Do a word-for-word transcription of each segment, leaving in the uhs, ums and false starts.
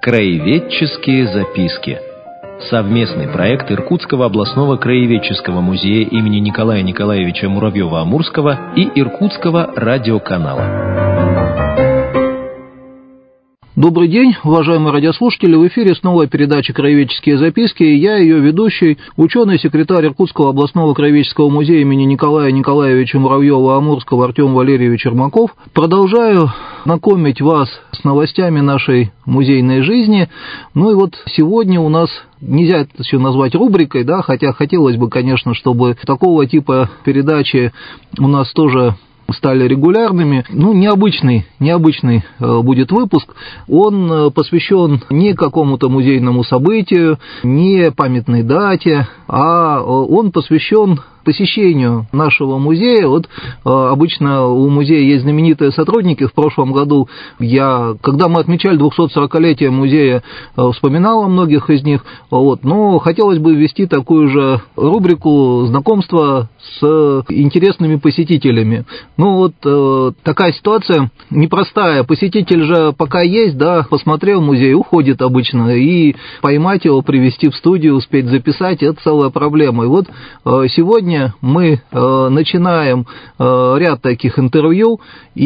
Краеведческие записки. Совместный проект Иркутского областного краеведческого музея имени Николая Николаевича Муравьева-Амурского и Иркутского радиоканала. Добрый день, уважаемые радиослушатели, в эфире снова передача «Краеведческие записки», и я, ее ведущий, ученый-секретарь Иркутского областного краеведческого музея имени Николая Николаевича Муравьева-Амурского Артем Валерьевич Ермаков. Продолжаю знакомить вас с новостями нашей музейной жизни. Ну и вот сегодня у нас нельзя это все назвать рубрикой, да, хотя хотелось бы, конечно, чтобы такого типа передачи у нас тоже стали регулярными. Ну, необычный, необычный будет выпуск. Он посвящен не какому-то музейному событию, не памятной дате, а он посвящен посещению нашего музея. Вот обычно у музея есть знаменитые сотрудники. В прошлом году я, когда мы отмечали двухсотсорокалетие музея, вспоминал о многих из них. Вот. Но хотелось бы ввести такую же рубрику знакомства с интересными посетителями. Ну вот такая ситуация непростая. Посетитель же пока есть, да, посмотрел музей, уходит обычно, и поймать его, привести в студию, успеть записать — это целая проблема. И вот сегодня мы э, начинаем э, ряд таких интервью,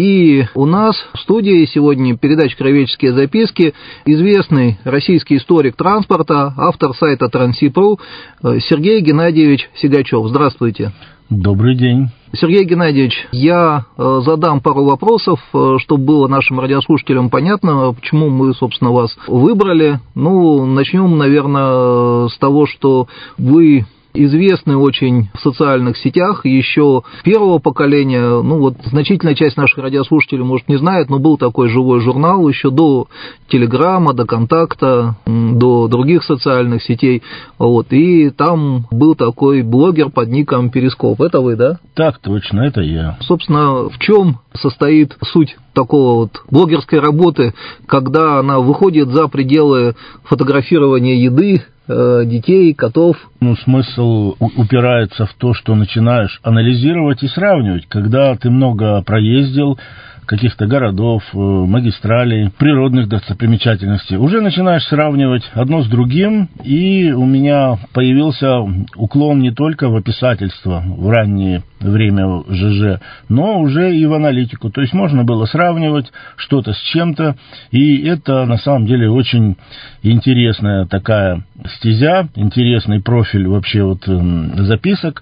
и у нас в студии сегодня передача «Краеведческие записки» известный российский историк транспорта, автор сайта Транси.ру э, Сергей Геннадьевич Сигачев. Здравствуйте. Добрый день. Сергей Геннадьевич, я э, задам пару вопросов, э, чтобы было нашим радиослушателям понятно, почему мы, собственно, вас выбрали. Ну, начнем, наверное, с того, что вы известны очень в социальных сетях еще первого поколения. Ну вот значительная часть наших радиослушателей, может, не знает, но был такой живой журнал еще до Телеграма, до Контакта, до других социальных сетей. Вот, и там был такой блогер под ником Перископ. Это вы, да? Так точно, это я. Собственно, в чем состоит суть такого вот блогерской работы, когда она выходит за пределы фотографирования еды, детей, котов? Ну, смысл упирается в то, что начинаешь анализировать и сравнивать. Когда ты много проездил каких-то городов, магистралей, природных достопримечательностей, уже начинаешь сравнивать одно с другим, и у меня появился уклон не только в описательство в раннее время ЖЖ, но уже и в аналитику. То есть можно было сравнивать что-то с чем-то, и это на самом деле очень интересная такая стезя, интересный профиль вообще вот записок.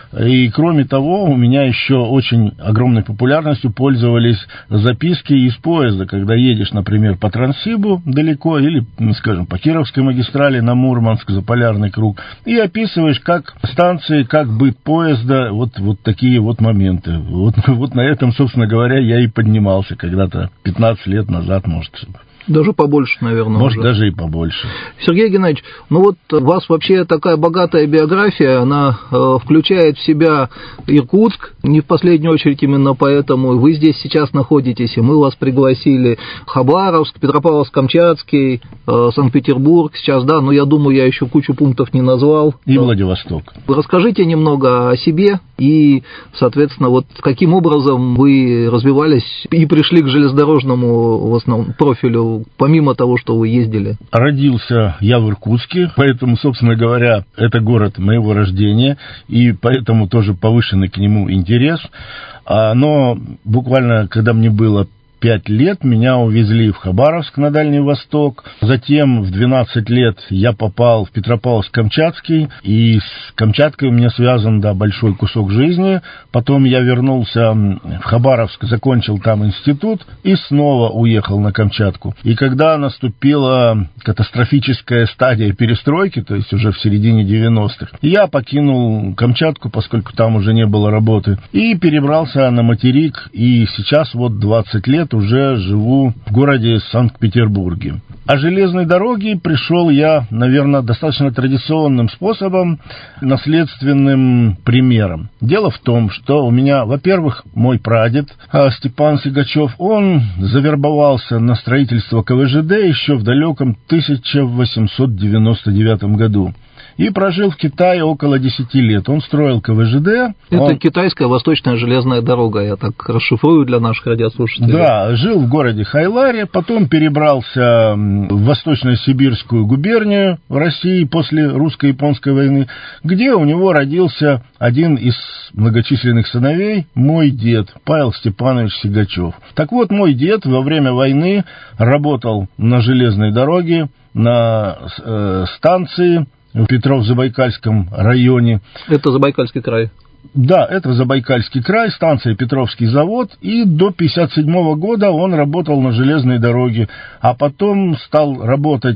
И кроме того, у меня еще очень огромной популярностью пользовались записки из поезда, когда едешь, например, по Транссибу далеко или, скажем, по Кировской магистрали на Мурманск, за Полярный круг, и описываешь, как станции, как быт поезда, вот, вот такие вот моменты. Вот, вот на этом, собственно говоря, я и поднимался когда-то пятнадцать лет назад, может. Даже побольше, наверное. Может, уже. Даже и побольше. Сергей Геннадьевич, ну вот у вас вообще такая богатая биография, она э, включает в себя Иркутск, не в последнюю очередь именно поэтому вы здесь сейчас находитесь, и мы вас пригласили, Хабаровск, Петропавловск-Камчатский, э, Санкт-Петербург сейчас, да, но я думаю, я еще кучу пунктов не назвал. И Владивосток. Расскажите немного о себе и, соответственно, вот каким образом вы развивались и пришли к железнодорожному в основном профилю, помимо того, что вы ездили? Родился я в Иркутске, поэтому, собственно говоря, это город моего рождения, и поэтому тоже повышенный к нему интерес. Но буквально, когда мне было пять лет, меня увезли в Хабаровск на Дальний Восток. Затем в двенадцать лет я попал в Петропавловск-Камчатский, и с Камчаткой у меня связан, да, большой кусок жизни. Потом я вернулся в Хабаровск, закончил там институт и снова уехал на Камчатку. И когда наступила катастрофическая стадия перестройки, то есть уже в середине девяностых, я покинул Камчатку, поскольку там уже не было работы, и перебрался на материк, и сейчас вот двадцать лет уже живу в городе Санкт-Петербурге. О железной дороге пришел я, наверное, достаточно традиционным способом, наследственным примером. Дело в том, что у меня, во-первых, мой прадед Степан Сигачев, он завербовался на строительство ка вэ жэ дэ еще в далеком тысяча восемьсот девяносто девятом году. и прожил в Китае около десяти лет. Он строил ка вэ жэ дэ. Это он... китайская восточная железная дорога, я так расшифрую для наших радиослушателей. Да, жил в городе Хайларе, потом перебрался в Восточно-Сибирскую губернию в России после русско-японской войны, где у него родился один из многочисленных сыновей, мой дед, Павел Степанович Сигачев. Так вот, мой дед во время войны работал на железной дороге, на э, станции в Петров-Забайкальском районе. Это Забайкальский край. Да, это Забайкальский край, станция Петровский завод, и до пятьдесят седьмого года он работал на железной дороге, а потом стал работать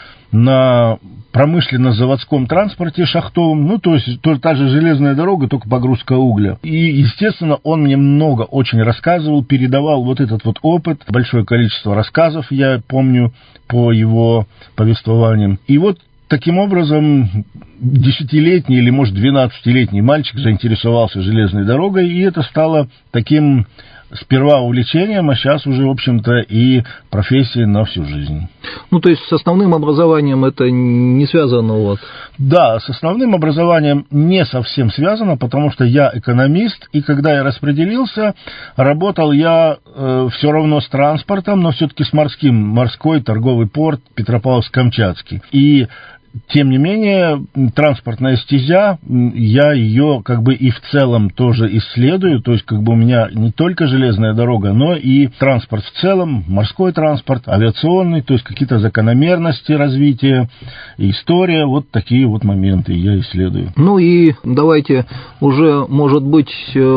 на промышленно-заводском транспорте шахтовом, ну, то есть то, та же железная дорога, только погрузка угля. И, естественно, он мне много очень рассказывал, передавал вот этот вот опыт, большое количество рассказов я помню по его повествованиям. И вот таким образом десятилетний или, может, двенадцатилетний мальчик заинтересовался железной дорогой, и это стало таким сперва увлечением, а сейчас уже, в общем-то, и профессией на всю жизнь. Ну, то есть с основным образованием это не связано у вас? Да, с основным образованием не совсем связано, потому что я экономист, и когда я распределился, работал я э, все равно с транспортом, но все-таки с морским, морской торговый порт Петропавловск-Камчатский. И тем не менее, транспортная стезя, я ее как бы и в целом тоже исследую, то есть как бы у меня не только железная дорога, но и транспорт в целом, морской транспорт, авиационный, то есть какие-то закономерности развития, история, вот такие вот моменты я исследую. Ну и давайте уже, может быть,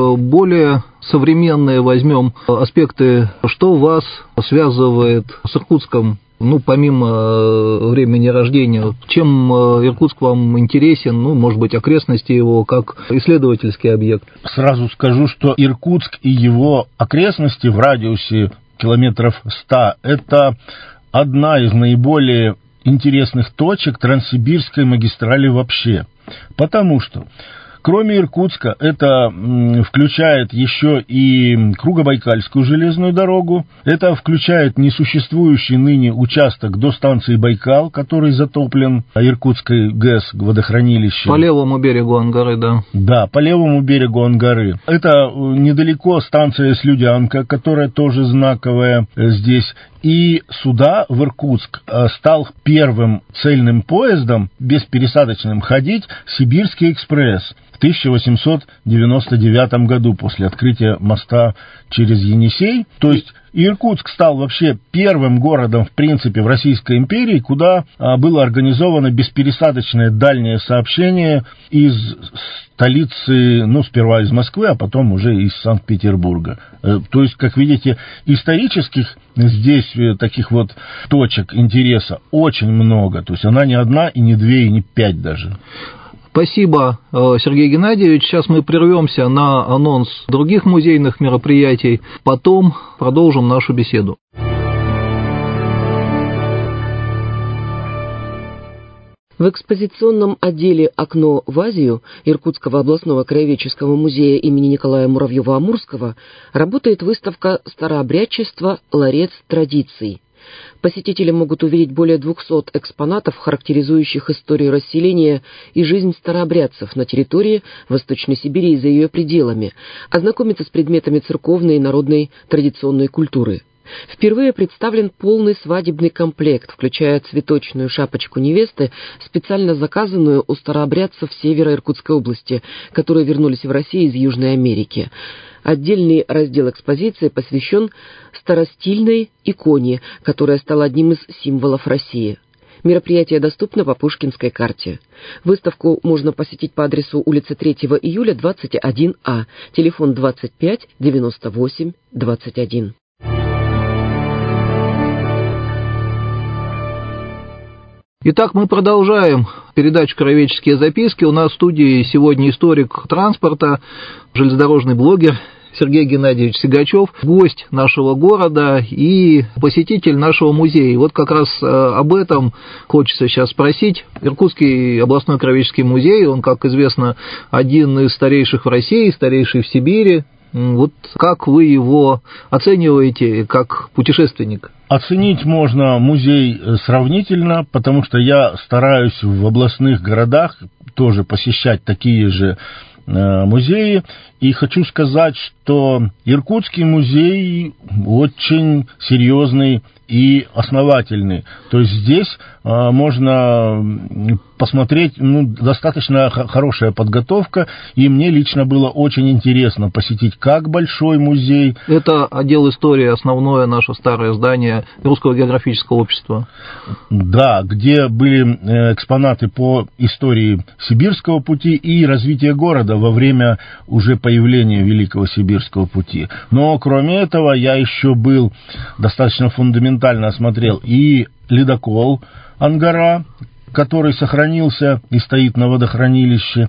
более современные возьмем аспекты, что вас связывает с Иркутском. Ну, помимо времени рождения, чем Иркутск вам интересен, ну, может быть, окрестности его, как исследовательский объект? Сразу скажу, что Иркутск и его окрестности в радиусе километров ста – это одна из наиболее интересных точек Транссибирской магистрали вообще. Потому что кроме Иркутска, это включает еще и Кругобайкальскую железную дорогу, это включает несуществующий ныне участок до станции Байкал, который затоплен Иркутской ГЭС, водохранилище. По левому берегу Ангары, да. Да, по левому берегу Ангары. Это недалеко станция Слюдянка, которая тоже знаковая здесь. И сюда, в Иркутск, стал первым цельным поездом, беспересадочным, ходить Сибирский экспресс в тысяча восемьсот девяносто девятом году после открытия моста через Енисей. То есть Иркутск стал вообще первым городом, в принципе, в Российской империи, куда было организовано беспересадочное дальнее сообщение из столицы, ну, сперва из Москвы, а потом уже из Санкт-Петербурга. То есть, как видите, исторических здесь таких вот точек интереса очень много. То есть, она не одна, и не две, и не пять даже. Спасибо, Сергей Геннадьевич. Сейчас мы прервемся на анонс других музейных мероприятий, потом продолжим нашу беседу. В экспозиционном отделе «Окно в Азию» Иркутского областного краеведческого музея имени Николая Муравьева-Амурского работает выставка «Старообрядчество. Ларец традиций». Посетители могут увидеть более двухсот экспонатов, характеризующих историю расселения и жизнь старообрядцев на территории Восточной Сибири и за ее пределами, ознакомиться с предметами церковной и народной традиционной культуры. Впервые представлен полный свадебный комплект, включая цветочную шапочку невесты, специально заказанную у старообрядцев севера Иркутской области, которые вернулись в Россию из Южной Америки. Отдельный раздел экспозиции посвящен старостильной иконе, которая стала одним из символов России. Мероприятие доступно по Пушкинской карте. Выставку можно посетить по адресу улица третьего июля, двадцать один А, телефон двадцать пять девяносто восемь двадцать один. Итак, мы продолжаем передачу «Краеведческие записки». У нас в студии сегодня историк транспорта, железнодорожный блогер Сергей Геннадьевич Сигачев, гость нашего города и посетитель нашего музея. И вот как раз об этом хочется сейчас спросить. Иркутский областной краеведческий музей, он, как известно, один из старейших в России, старейший в Сибири. Вот как вы его оцениваете как путешественник? Оценить можно музей сравнительно, потому что я стараюсь в областных городах тоже посещать такие же музеи. И хочу сказать, что Иркутский музей очень серьезный и основательный. То есть здесь а, можно посмотреть, ну, достаточно х- хорошая подготовка, и мне лично было очень интересно посетить как большой музей. Это отдел истории, основное наше старое здание Русского географического общества. Да, где были экспонаты по истории Сибирского пути и развития города во время уже появления Великого Сибирского пути. Но кроме этого я еще был достаточно фундаментально осмотрел и ледокол Ангара, который сохранился и стоит на водохранилище,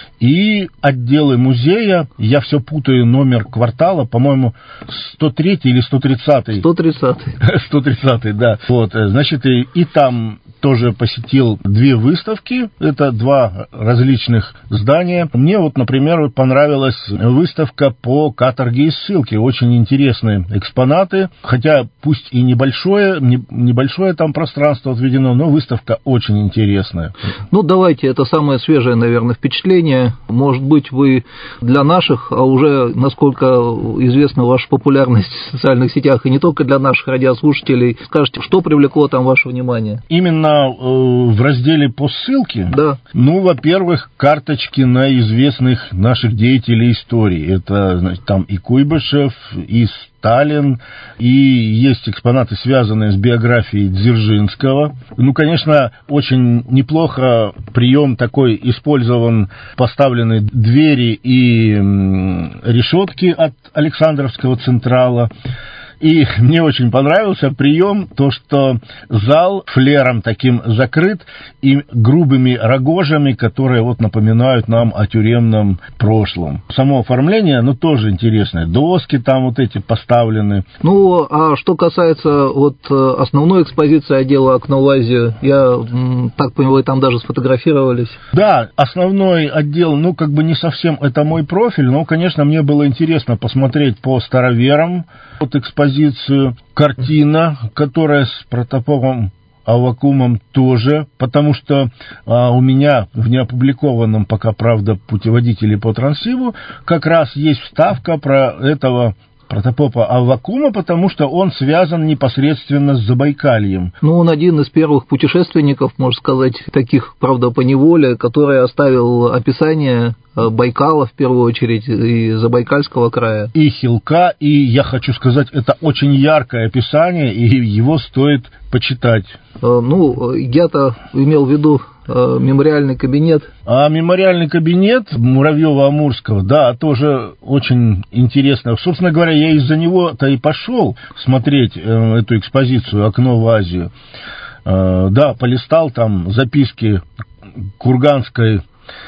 и отделы музея, я все путаю номер квартала, по-моему, сто третий или сто тридцатый. сто тридцатый. сто тридцатый, да. Вот, значит, и, и там тоже посетил две выставки, это два различных здания. Мне вот, например, понравилась выставка по каторге и ссылке, очень интересные экспонаты, хотя пусть и небольшое, не, небольшое там пространство отведено, но выставка очень интересная. Ну, давайте, это самое свежее, наверное, впечатление. Может быть, вы для наших, а уже, насколько известна ваша популярность в социальных сетях, и не только для наших радиослушателей, скажете, что привлекло там ваше внимание? Именно э, в разделе по ссылке? Да. Ну, во-первых, карточки на известных наших деятелей истории. Это, значит, там и Куйбышев, и Сталин, и есть экспонаты, связанные с биографией Дзержинского. Ну, конечно, очень неплохо прием такой использован, поставлены двери и решетки от Александровского Централа. И мне очень понравился прием, то, что зал флером таким закрыт и грубыми рогожами, которые вот напоминают нам о тюремном прошлом. Само оформление, ну, тоже интересное. Доски там вот эти поставлены. Ну, а что касается вот основной экспозиции отдела «Окно в Азию», я так понимаю, вы там даже сфотографировались? Да, основной отдел, ну, как бы не совсем это мой профиль, но, конечно, мне было интересно посмотреть по староверам вот экспозицию. Картина, которая с протопопом Аввакумом тоже, потому что а, у меня в неопубликованном пока, правда, путеводителе по Транссибу как раз есть вставка про этого протопопа Аввакума, потому что он связан непосредственно с Забайкальем. Ну, он один из первых путешественников, можно сказать, таких, правда, поневоле, который оставил описание Байкала, в первую очередь, и Забайкальского края. И Хилка, и, я хочу сказать, это очень яркое описание, и его стоит почитать. Ну, я-то имел в виду мемориальный кабинет. А мемориальный кабинет Муравьева-Амурского, да, тоже очень интересно. Собственно говоря, я из-за него-то и пошел смотреть эту экспозицию «Окно в Азию». Да, полистал там записки Курганской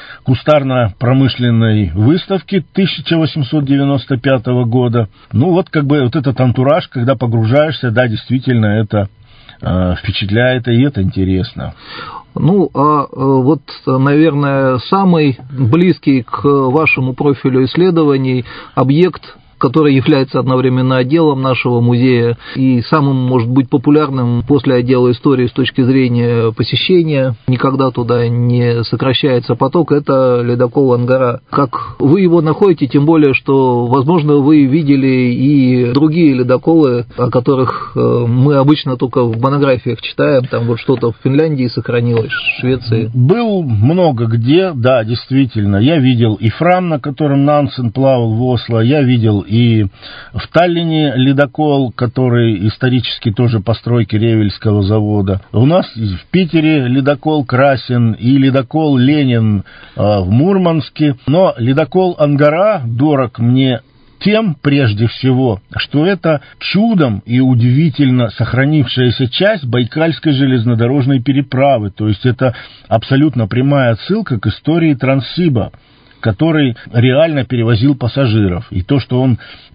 кустарно-промышленной выставки тысяча восемьсот девяносто пятого года. Ну, вот как бы вот этот антураж, когда погружаешься, да, действительно, это э, впечатляет, и это интересно. Ну, а вот, наверное, самый близкий к вашему профилю исследований объект, который является одновременно отделом нашего музея и самым, может быть, популярным после отдела истории с точки зрения посещения, никогда туда не сокращается поток, это ледокол Ангара. Как вы его находите, тем более, что, возможно, вы видели и другие ледоколы, о которых мы обычно только в монографиях читаем, там вот что-то в Финляндии сохранилось, в Швеции. Был много где, да, действительно. Я видел и Фрам, на котором Нансен плавал в Осло, я видел и в Таллине ледокол, который исторически тоже постройки Ревельского завода. У нас в Питере ледокол Красин и ледокол Ленин в Мурманске. Но ледокол Ангара дорог мне тем, прежде всего, что это чудом и удивительно сохранившаяся часть Байкальской железнодорожной переправы. То есть это абсолютно прямая отсылка к истории Транссиба, который реально перевозил пассажиров. И то, что он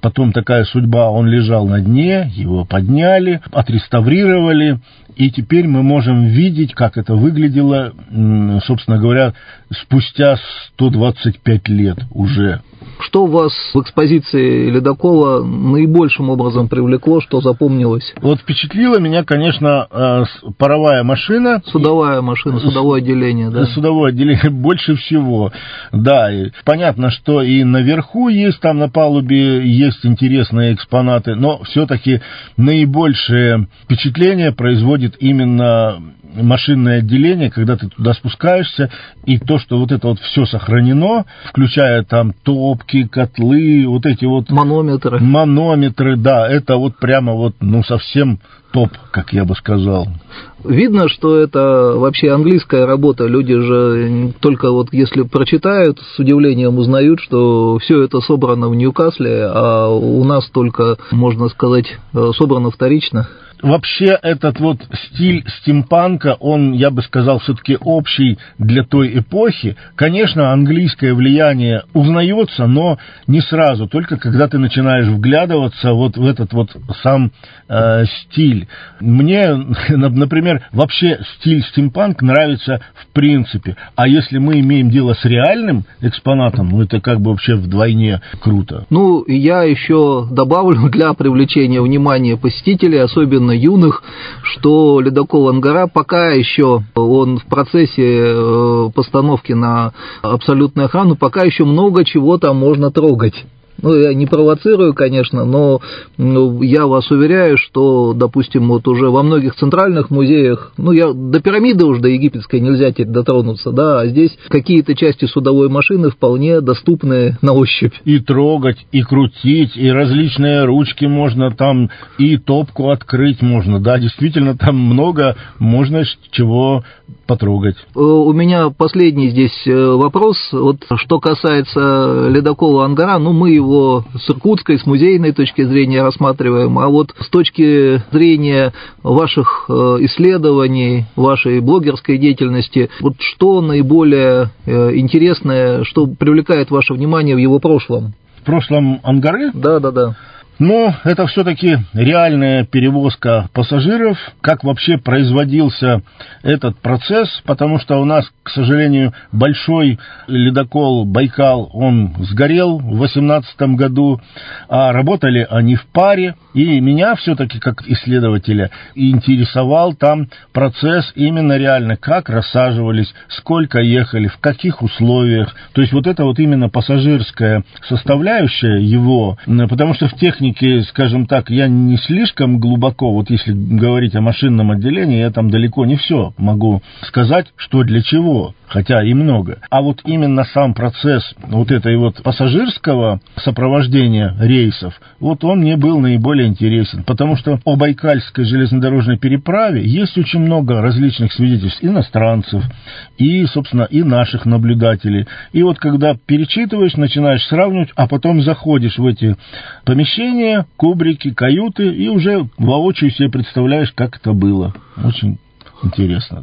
потом такая судьба, он лежал на дне, его подняли, отреставрировали, и теперь мы можем видеть, как это выглядело, собственно говоря, спустя сто двадцать пять лет уже. Что вас в экспозиции Ледокола наибольшим образом привлекло, что запомнилось? Вот впечатлила меня, конечно, паровая машина. Судовая машина, судовое отделение, да? Судовое отделение больше всего, да. И понятно, что и наверху есть, там на палубе есть интересные экспонаты, но все-таки наибольшее впечатление производит именно машинное отделение, когда ты туда спускаешься, и то, что вот это вот все сохранено, включая там топки, котлы, вот эти вот... Манометры. Манометры, да, это вот прямо вот, ну, совсем топ, как я бы сказал. Видно, что это вообще английская работа. Люди же только вот если прочитают, с удивлением узнают, что все это собрано в Ньюкасле, а у нас только, можно сказать, собрано вторично. Вообще этот вот стиль стимпанка, он, я бы сказал, все-таки общий для той эпохи. Конечно, английское влияние узнается, но не сразу, только когда ты начинаешь вглядываться вот в этот вот сам э, стиль. Мне, например, вообще стиль стимпанк нравится в принципе, а если мы имеем дело с реальным экспонатом, ну это как бы вообще вдвойне круто. Ну, я еще добавлю для привлечения внимания посетителей, особенно юных, что ледокол Ангара пока еще он в процессе постановки на абсолютную охрану, пока еще много чего там можно трогать. Ну, я не провоцирую, конечно, но ну, я вас уверяю, что, допустим, вот уже во многих центральных музеях, ну, я до пирамиды уже, до египетской нельзя теперь дотронуться, да, а здесь какие-то части судовой машины вполне доступны на ощупь. И трогать, и крутить, и различные ручки можно там, и топку открыть можно, да, действительно, там много можно чего потрогать. У меня последний здесь вопрос, вот что касается ледокола Ангара, ну, мы его с иркутской, с музейной точки зрения рассматриваем, а вот с точки зрения ваших исследований, вашей блогерской деятельности, вот что наиболее интересное, что привлекает ваше внимание в его прошлом? В прошлом Ангары? Да, да, да. Но это все-таки реальная перевозка пассажиров, как вообще производился этот процесс, потому что у нас, к сожалению, большой ледокол Байкал, он сгорел в восемнадцатом году, а работали они в паре, и меня все-таки, как исследователя, интересовал там процесс именно реально, как рассаживались, сколько ехали, в каких условиях, то есть вот это вот именно пассажирская составляющая его, потому что в технике, скажем так, я не слишком глубоко, вот если говорить о машинном отделении, я там далеко не все могу сказать, что для чего, хотя и много. А вот именно сам процесс вот этой вот пассажирского сопровождения рейсов, вот он мне был наиболее интересен, потому что о Байкальской железнодорожной переправе есть очень много различных свидетельств иностранцев и, собственно, и наших наблюдателей. И вот когда перечитываешь, начинаешь сравнивать, а потом заходишь в эти помещения, кубрики, каюты, и уже воочию себе представляешь, как это было. Очень интересно.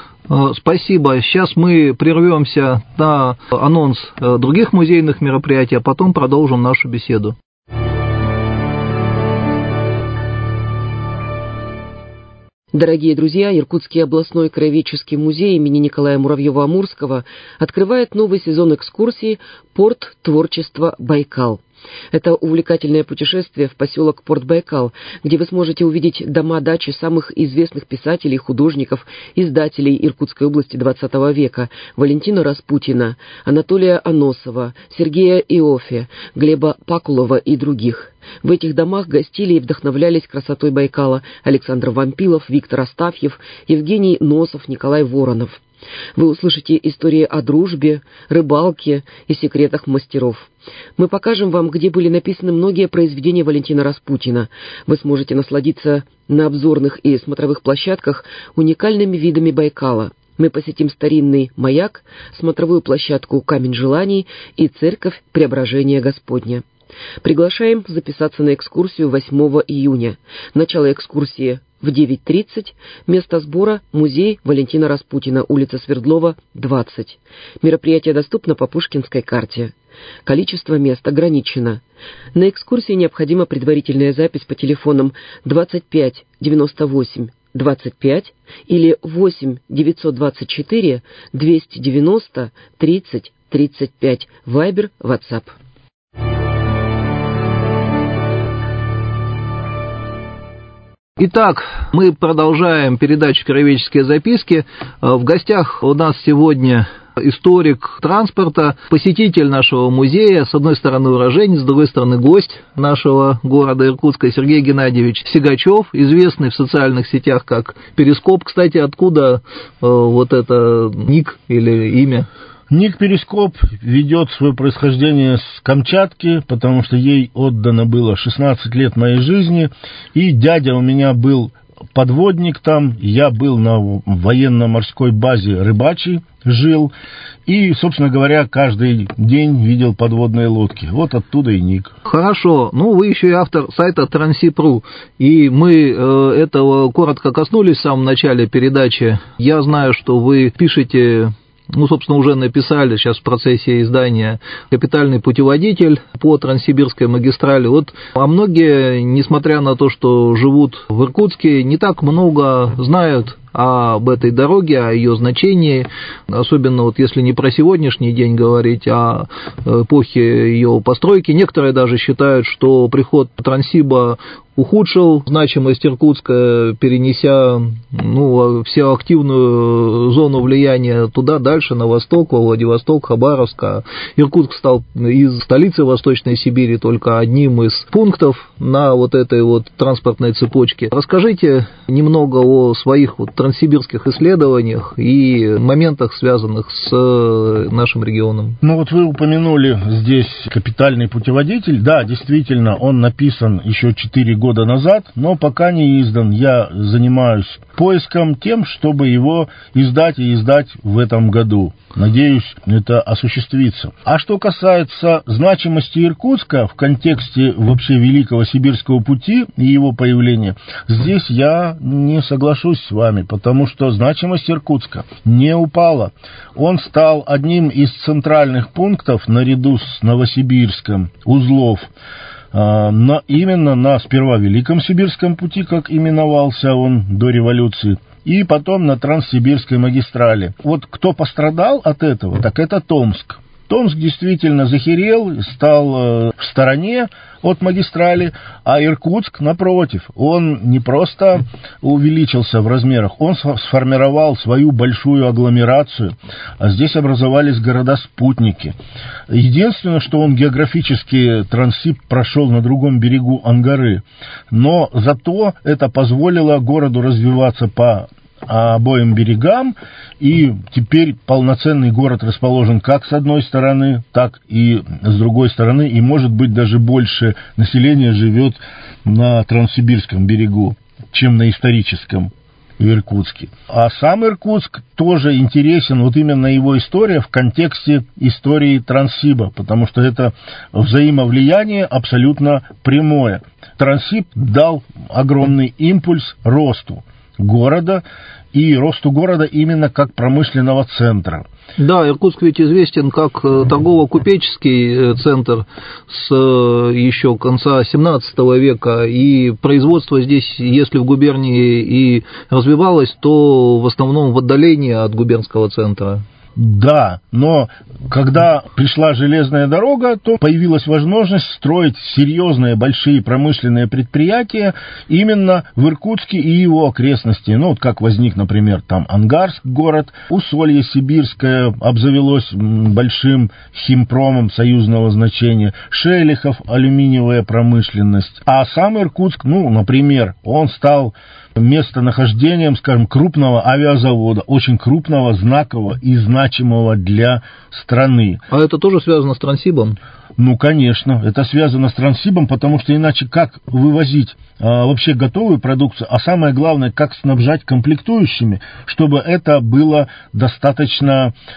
Спасибо. Сейчас мы прервемся на анонс других музейных мероприятий, а потом продолжим нашу беседу. Дорогие друзья, Иркутский областной краеведческий музей имени Николая Муравьева-Амурского открывает новый сезон экскурсий «Порт творчества Байкал». Это увлекательное путешествие в поселок Порт-Байкал, где вы сможете увидеть дома-дачи самых известных писателей, художников, издателей Иркутской области двадцатого века: Валентина Распутина, Анатолия Аносова, Сергея Иоффе, Глеба Пакулова и других. В этих домах гостили и вдохновлялись красотой Байкала Александр Вампилов, Виктор Астафьев, Евгений Носов, Николай Воронов. Вы услышите истории о дружбе, рыбалке и секретах мастеров. Мы покажем вам, где были написаны многие произведения Валентина Распутина. Вы сможете насладиться на обзорных и смотровых площадках уникальными видами Байкала. Мы посетим старинный маяк, смотровую площадку «Камень желаний» и церковь Преображения Господня. Приглашаем записаться на экскурсию восьмого июня. Начало экскурсии в девять тридцать. Место сбора – музей Валентина Распутина, улица Свердлова, двадцать. Мероприятие доступно по Пушкинской карте. Количество мест ограничено. На экскурсии необходима предварительная запись по телефонам двадцать пять девяносто восемь двадцать пять или восемь девятьсот двадцать четыре двести девяносто тридцать тридцать пять. Вайбер, WhatsApp. Итак, мы продолжаем передачу «Краеведческие записки». В гостях у нас сегодня историк транспорта, посетитель нашего музея, с одной стороны уроженец, с другой стороны гость нашего города Иркутска, Сергей Геннадьевич Сигачев, известный в социальных сетях как Перископ. Кстати, откуда э, вот это ник или имя? Ник Перископ ведет свое происхождение с Камчатки, потому что ей отдано было шестнадцать лет моей жизни, и дядя у меня был подводник там, я был на военно-морской базе рыбачий, жил, и, собственно говоря, каждый день видел подводные лодки. Вот оттуда и ник. Хорошо. Ну, вы еще и автор сайта Трансип точка ру, и мы э, этого коротко коснулись в самом начале передачи. Я знаю, что вы пишете... Ну, собственно, уже написали сейчас в процессе издания капитальный путеводитель по Транссибирской магистрали. Вот, а многие, несмотря на то, что живут в Иркутске, не так много знают об этой дороге, о ее значении, особенно вот если не про сегодняшний день говорить, а эпохе ее постройки. Некоторые даже считают, что приход Транссиба ухудшил значимость Иркутска, перенеся ну, всю активную зону влияния туда, дальше, на восток, во Владивосток, Хабаровск. А Иркутск стал из столицы Восточной Сибири только одним из пунктов на вот этой вот транспортной цепочке. Расскажите немного о своих вот транссибирских исследованиях и моментах, связанных с нашим регионом. Ну вот вы упомянули здесь капитальный путеводитель. Да, действительно, он написан еще четыре года назад, но пока не издан. Я занимаюсь поиском тем, чтобы его издать и издать в этом году. Надеюсь, это осуществится. А что касается значимости Иркутска в контексте вообще Великого Сибирского пути и его появления, здесь я не соглашусь с вами, потому что значимость Иркутска не упала. Он стал одним из центральных пунктов наряду с Новосибирском узлов, но именно на сперва Великом Сибирском пути, как именовался он до революции, и потом на Транссибирской магистрали. Вот кто пострадал от этого, так это Томск. Томск действительно захерел, стал в стороне от магистрали, а Иркутск, напротив, он не просто увеличился в размерах, он сформировал свою большую агломерацию, а здесь образовались города-спутники. Единственное, что он географически, Транссиб прошел на другом берегу Ангары, но зато это позволило городу развиваться по обоим берегам, и теперь полноценный город расположен как с одной стороны, так и с другой стороны, и, может быть, даже больше населения живет на Транссибирском берегу, чем на историческом в Иркутске. А сам Иркутск тоже интересен, вот именно его история в контексте истории Транссиба, потому что это взаимовлияние абсолютно прямое. Транссиб дал огромный импульс росту города, и росту города именно как промышленного центра. Да, Иркутск ведь известен как торгово-купеческий центр с еще конца семнадцатого века, и производство здесь, если в губернии и развивалось, то в основном в отдалении от губернского центра. Да, но когда пришла железная дорога, то появилась возможность строить серьезные большие промышленные предприятия именно в Иркутске и его окрестности. Ну, вот как возник, например, там Ангарск город, Усолье Сибирское обзавелось большим химпромом союзного значения, Шелихов алюминиевая промышленность. А сам Иркутск, ну, например, он стал местонахождением, скажем, крупного авиазавода, очень крупного, знакового и значимого для страны. А это тоже связано с Транссибом? Ну, конечно, это связано с Транссибом, потому что иначе как вывозить а, вообще готовую продукцию, а самое главное, как снабжать комплектующими, чтобы это было достаточно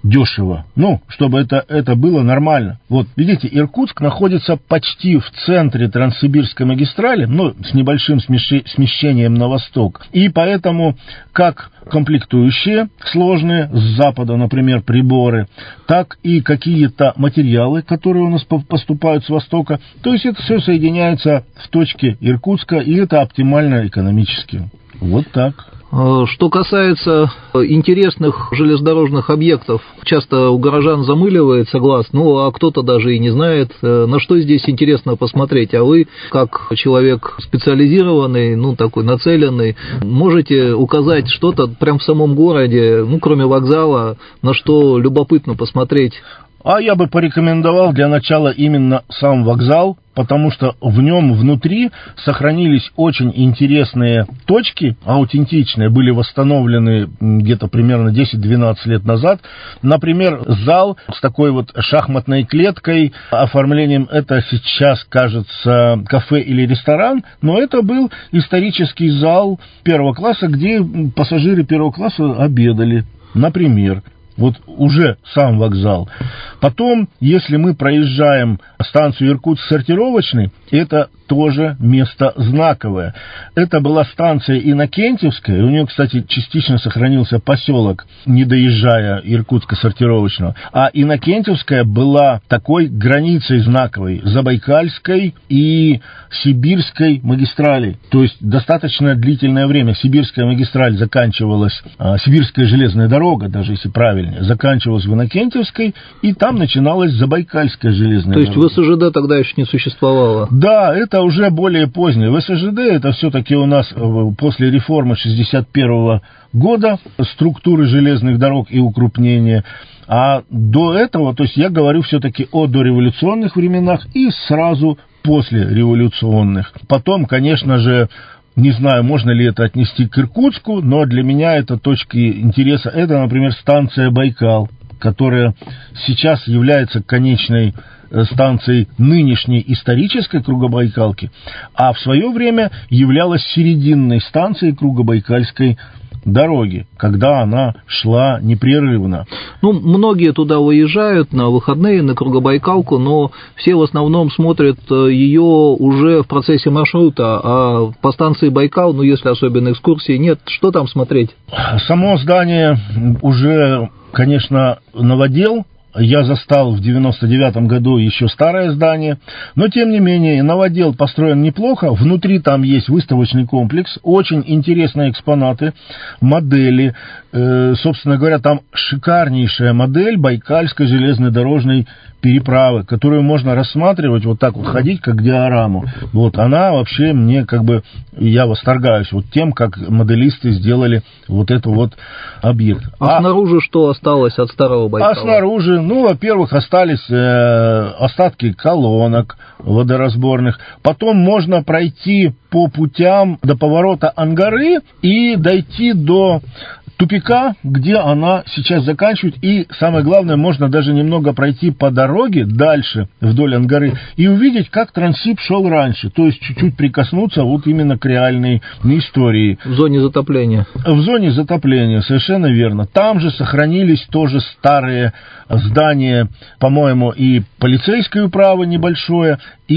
дешево. Ну, чтобы это, это было нормально. Вот, видите, Иркутск находится почти в центре Транссибирской магистрали, ну, с небольшим смещением на восток. И поэтому как комплектующие сложные с запада, например, приборы, так и какие-то материалы, которые у нас поступают с востока. То есть это все соединяется в точке Иркутска, и это оптимально экономически. Вот так. Что касается интересных железнодорожных объектов, часто у горожан замыливается глаз, ну, а кто-то даже и не знает, на что здесь интересно посмотреть. А вы, как человек специализированный, ну, такой нацеленный, можете указать что-то прямо в самом городе, ну, кроме вокзала, на что любопытно посмотреть? А я бы порекомендовал для начала именно сам вокзал, потому что в нем внутри сохранились очень интересные точки, аутентичные, были восстановлены где-то примерно десять-двенадцать лет назад. Например, зал с такой вот шахматной клеткой, оформлением, это сейчас, кажется, кафе или ресторан, но это был исторический зал первого класса, где пассажиры первого класса обедали, например. Вот уже сам вокзал. Потом, если мы проезжаем станцию Иркутск-сортировочный, это тоже место знаковое. Это была станция Иннокентьевская, и у нее, кстати, частично сохранился поселок, не доезжая Иркутска-сортировочного. А Иннокентьевская была такой границей знаковой Забайкальской и Сибирской магистрали. То есть достаточно длительное время Сибирская магистраль заканчивалась, а, Сибирская железная дорога, даже если правильнее, заканчивалась в Иннокентьевской, и там начиналась Забайкальская железная дорога. То есть ВСЖД тогда еще не существовало? Да, это уже более позднее. ВСЖД это все-таки у нас после реформы шестьдесят первого года, структуры железных дорог и укрупнения. А до этого, то есть я говорю все-таки о дореволюционных временах и сразу после революционных. Потом, конечно же, не знаю, можно ли это отнести к Иркутску, но для меня это точки интереса. Это, например, станция Байкал, которая сейчас является конечной станцией нынешней исторической Кругобайкалки, а в свое время являлась серединной станцией Кругобайкальской дороги, когда она шла непрерывно. Ну, многие туда выезжают на выходные, на Кругобайкалку, но все в основном смотрят ее уже в процессе маршрута, а по станции Байкал, ну, если особенно экскурсии нет, что там смотреть? Само здание уже, конечно, новодел. Я застал в девяносто девятом году еще старое здание, но, тем не менее, новодел построен неплохо. Внутри там есть выставочный комплекс, очень интересные экспонаты, модели. Э, собственно говоря, там шикарнейшая модель Байкальской железнодорожной переправы, которую можно рассматривать, вот так вот ходить, как диораму. Вот, она вообще мне, как бы, я восторгаюсь вот тем, как моделисты сделали вот этот вот объект. А, а снаружи что осталось от старого Байкала? А снаружи, ну, во-первых, остались э, остатки колонок водоразборных. Потом можно пройти по путям до поворота Ангары и дойти до тупика, где она сейчас заканчивает, и самое главное, можно даже немного пройти по дороге дальше, вдоль Ангары, и увидеть, как Транссиб шел раньше, то есть чуть-чуть прикоснуться вот именно к реальной истории. В зоне затопления. В зоне затопления, совершенно верно. Там же сохранились тоже старые здания, по-моему, и полицейское управа небольшое,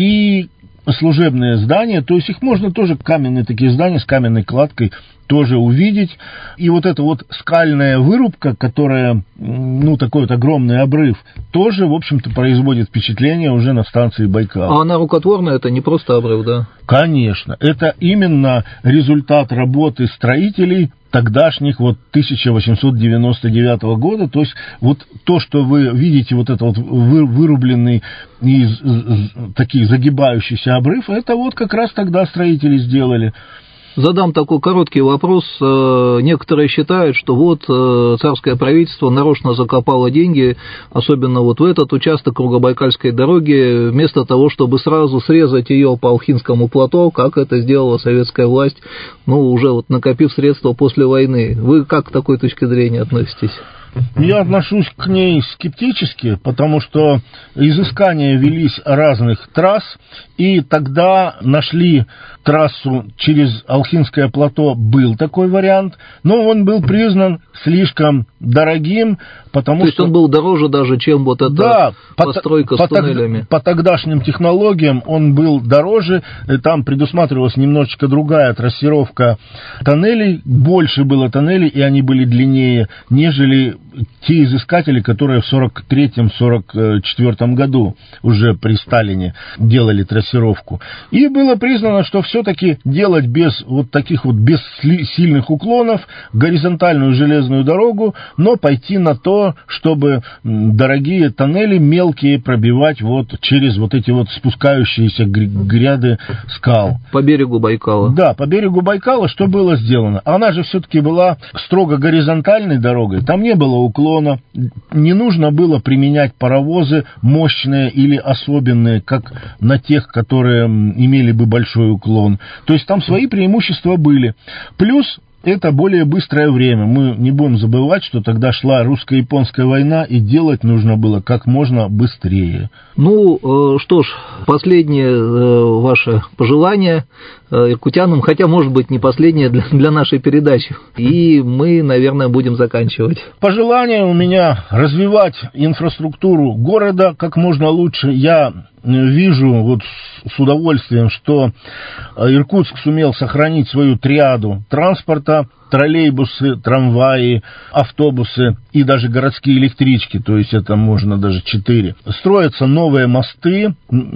и служебные здания, то есть их можно тоже, каменные такие здания с каменной кладкой, тоже увидеть. И вот эта вот скальная вырубка, которая, ну, такой вот огромный обрыв, тоже, в общем-то, производит впечатление уже на станции Байкал. А она рукотворная, это не просто обрыв, да? Конечно. Это именно результат работы строителей тогдашних, вот, тысяча восемьсот девяносто девятого года. То есть вот то, что вы видите, вот этот вот вырубленный и такие загибающийся обрыв, это вот как раз тогда строители сделали. Задам такой короткий вопрос. Некоторые считают, что вот царское правительство нарочно закопало деньги, особенно вот в этот участок Кругобайкальской дороги, вместо того, чтобы сразу срезать ее по Алхинскому плато, как это сделала советская власть, ну, уже вот накопив средства после войны. Вы как к такой точке зрения относитесь? Я отношусь к ней скептически, потому что изыскания велись разных трасс, и тогда нашли трассу через Алхинское плато, был такой вариант, но он был признан слишком дорогим, потому То есть что... он был дороже даже, чем вот эта да, постройка по, с туннелями? По, по тогдашним технологиям он был дороже, там предусматривалась немножечко другая трассировка тоннелей, больше было тоннелей, и они были длиннее, нежели те изыскатели, которые в сорок третьем — сорок четвёртом году уже при Сталине делали трассировку. И было признано, что все-таки делать без вот таких вот без сильных уклонов горизонтальную железную дорогу, но пойти на то, чтобы дорогие тоннели мелкие пробивать вот через вот эти вот спускающиеся гряды скал. По берегу Байкала. Да, по берегу Байкала что было сделано? Она же все-таки была строго горизонтальной дорогой, там не было уклона, не нужно было применять паровозы мощные или особенные, как на тех, которые имели бы большой уклон. То есть там свои преимущества были. Плюс это более быстрое время. Мы не будем забывать, что тогда шла русско-японская война, и делать нужно было как можно быстрее. Ну, что ж, последнее ваше пожелание иркутянам, хотя, может быть, не последнее для, для нашей передачи. И мы, наверное, будем заканчивать. Пожелание у меня развивать инфраструктуру города как можно лучше. Я вижу вот с удовольствием, что Иркутск сумел сохранить свою триаду транспорта: троллейбусы, трамваи, автобусы и даже городские электрички, то есть это можно даже четыре. Строятся новые мосты,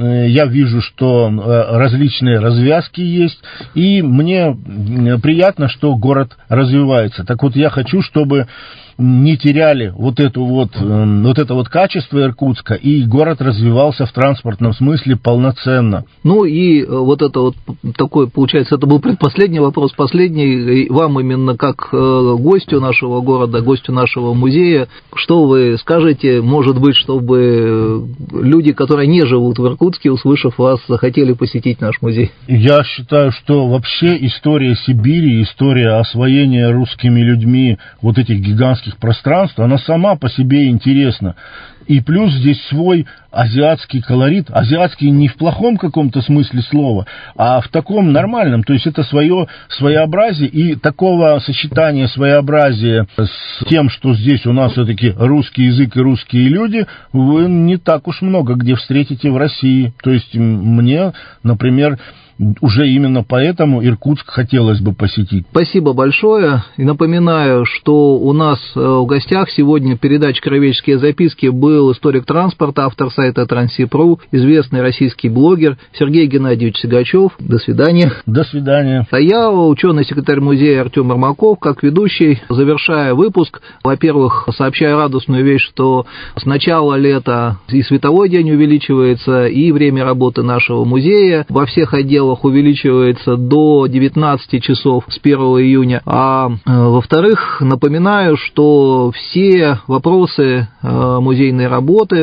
я вижу, что различные развязки есть, и мне приятно, что город развивается. Так вот, я хочу, чтобы не теряли вот, эту вот, вот это вот качество Иркутска, и город развивался в транспортном смысле полноценно. Ну и вот это вот такой, получается, это был предпоследний вопрос, последний, вам именно как гостю нашего города, гостю нашего музея, что вы скажете, может быть, чтобы люди, которые не живут в Иркутске, услышав вас, захотели посетить наш музей? Я считаю, что вообще история Сибири, история освоения русскими людьми вот этих гигантских пространств, она сама по себе интересна. И плюс здесь свой азиатский колорит, азиатский не в плохом каком-то смысле слова, а в таком нормальном, то есть это свое своеобразие, и такого сочетания своеобразия с тем, что здесь у нас все-таки русский язык и русские люди, вы не так уж много где встретите в России. То есть мне, например, уже именно поэтому Иркутск хотелось бы посетить. Спасибо большое. И напоминаю, что у нас в гостях сегодня в передаче «Краеведческие записки» был историк транспорта, автор сайта Транссиб.ру, известный российский блогер Сергей Геннадьевич Сигачев. До свидания. До свидания. А я, ученый-секретарь музея Артем Ермаков, как ведущий, завершая выпуск, во-первых, сообщаю радостную вещь, что с начала лета и световой день увеличивается, и время работы нашего музея во всех отделах увеличивается до девятнадцати часов с первого июня. А во-вторых, напоминаю, что все вопросы музейной работы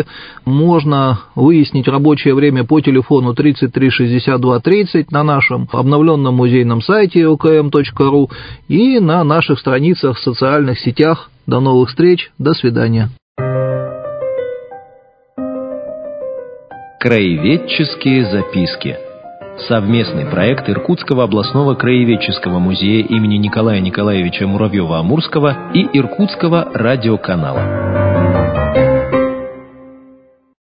можно выяснить в рабочее время по телефону тридцать три шестьдесят два тридцать на нашем обновленном музейном сайте о ка эм точка ру и на наших страницах в социальных сетях. До новых встреч, до свидания. Краеведческие записки. Совместный проект Иркутского областного краеведческого музея имени Николая Николаевича Муравьева-Амурского и Иркутского радиоканала.